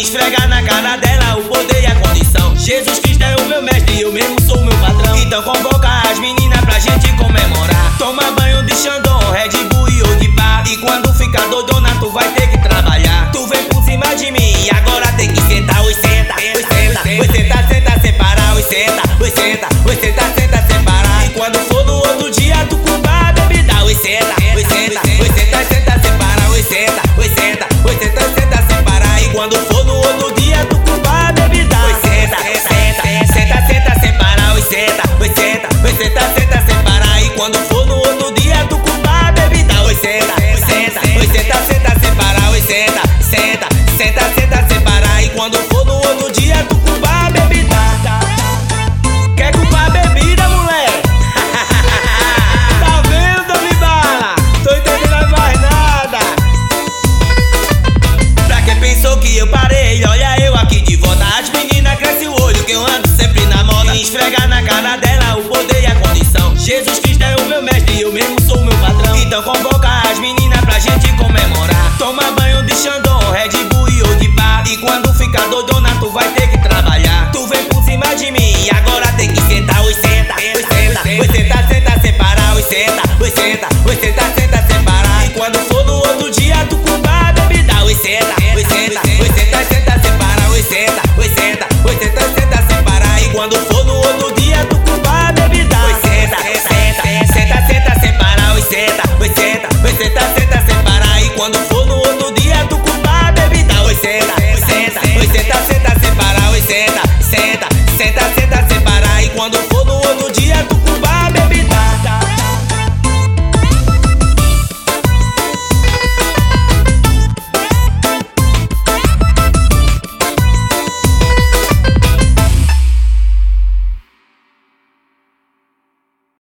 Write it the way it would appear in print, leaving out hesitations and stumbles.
esfregar na cara dela o poder e a condição. Jesus Cristo é o meu mestre e eu mesmo sou o meu patrão. Então convoca as meninas pra gente comemorar. Toma banho de Xandão, Red Bull e Old Bar. E quando ficar doidona tu vai ter que trabalhar. Tu vem por cima de mim e agora tem que sentar. Oi senta, oi senta, oi senta, senta sem parar. Oi senta, oi senta, oi senta, senta sem parar. E quando for no outro dia tu culpa a bebida. Oi senta, oi senta, oi senta, senta sem parar. Oi senta, oi senta, oi senta, senta sem parar. E quando for no outro dia tu culpa a bebida. Oi senta, senta, senta, senta sem parar. Oi senta, oi senta, oi senta, senta sem parar. E quando for no outro dia tu culpa a bebida. Oi senta, oi senta, oi senta, senta sem parar. Oi senta, senta, senta, senta sem parar. E quando for no outro dia tu culpa a bebida. Quer culpar a bebida, moleque? Tá vendo, me bala? Tô entendendo mais nada. Pra quem pensou que eu parei, olha eu aqui de volta. As meninas crescem o olho que eu ando sempre na moda. E esfregar na cara dela o poder e a condição. Jesus